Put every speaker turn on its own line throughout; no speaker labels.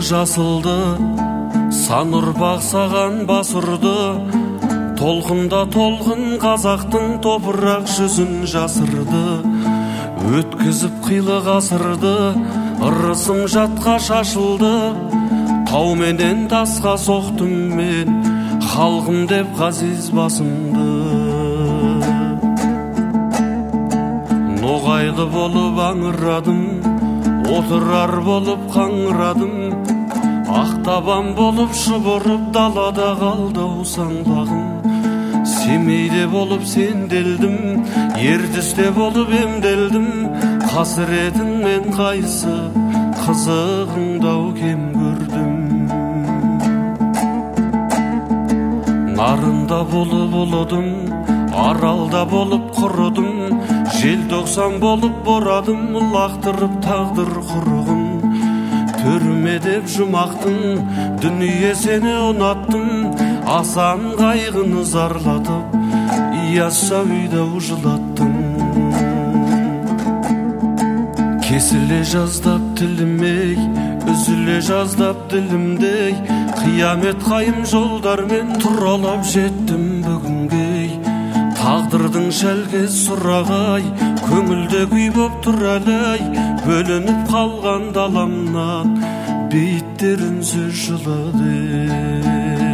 жасылды, сан ұрпақ саған бас ұрды. Толқында толқын қазақтың топырақ жүзін жасырды. Өткізіп қилы ғасырды, ырысым жатқа шашылды. Тау менен тасқа соқтым мен, халқым деп ғазиз басымды. Ноғайлы болып аңырадым, отырар болып қаңырадым. Ақтабан болып шұбырып далада қалды саңлағым. Семейде болып сенделдім, ертісте болып емделдім. Қасіретіңмен қайсы қызығыңдау кем көрдім. Нарында болып ұлыдым, аралда болып құрыдым. Желтоқсан болып борадым, лақтырып тағдыр құрығын. Түрме деп жұмақтың, дүние сені ұнаттым. Асан қайғыны зарлатып, ияса үйді жылаттым. Кесіле жаздап тілімей, үзіле жаздап ділімдей. Қиямет қайым жолдармен тұралап жеттім бүгінге. Тағдырдың шәлкес сұрағай, көңілде күй боп тұр әлей. Бөлініп қалған даламнан, бейіттер үнсіз жылады.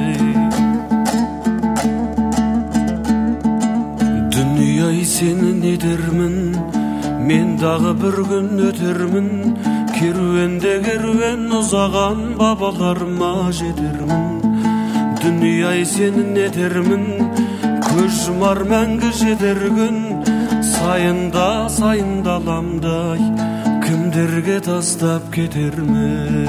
Дүние-ай сені не дермін, мен дағы бір күн өтермін. Керуенде керуен ұзаған бабаларыма жетермін. Дүние-ай сені не дермін, көз жұмар мәңгі жетер күн. Сайында аламдай, кімдерге тастап кетермін.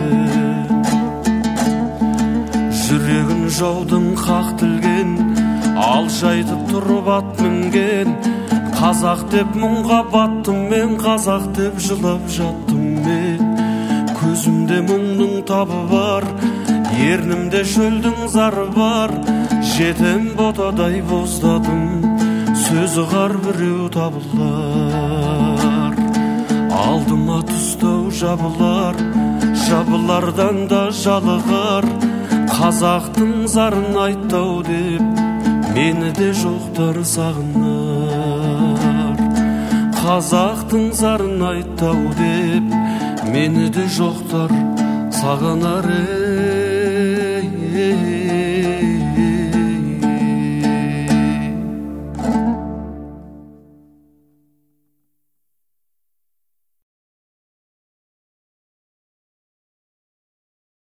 Жүрегін жаудың қақ тілген, алжайтып тұрып ат мінген. Қазақ деп мұңға баттым мен, қазақ деп жылап жаттым мен. Көзімде мұңның табы бар, ернімде шөлдің зары бар. Жетем ботадай боздадым, сөзі қар біреу табылар. Алдыма тұстау жабылар, жабылардан да жалығар. Қазақтың зарын айттау деп, мені де жоқтар сағынар. Қазақтың зарын айттау деп, мені де жоқтар сағынар.